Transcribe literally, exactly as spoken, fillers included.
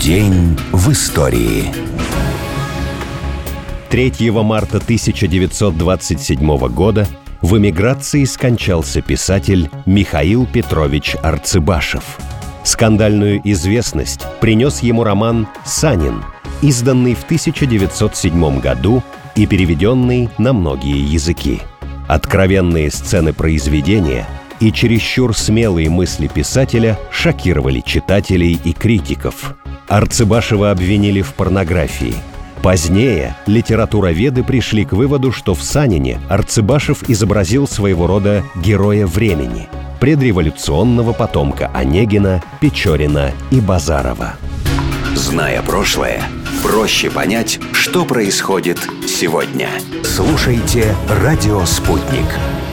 День в истории. третьего марта тысяча девятьсот двадцать седьмого года в эмиграции скончался писатель Михаил Петрович Арцыбашев. Скандальную известность принес ему роман «Санин», изданный в тысяча девятьсот седьмом году и переведенный на многие языки. Откровенные сцены произведения и чересчур смелые мысли писателя шокировали читателей и критиков. Арцыбашева обвинили в порнографии. Позднее литературоведы пришли к выводу, что в «Санине» Арцыбашев изобразил своего рода героя времени, предреволюционного потомка Онегина, Печорина и Базарова. Зная прошлое, проще понять, что происходит сегодня. Слушайте «Радио Спутник».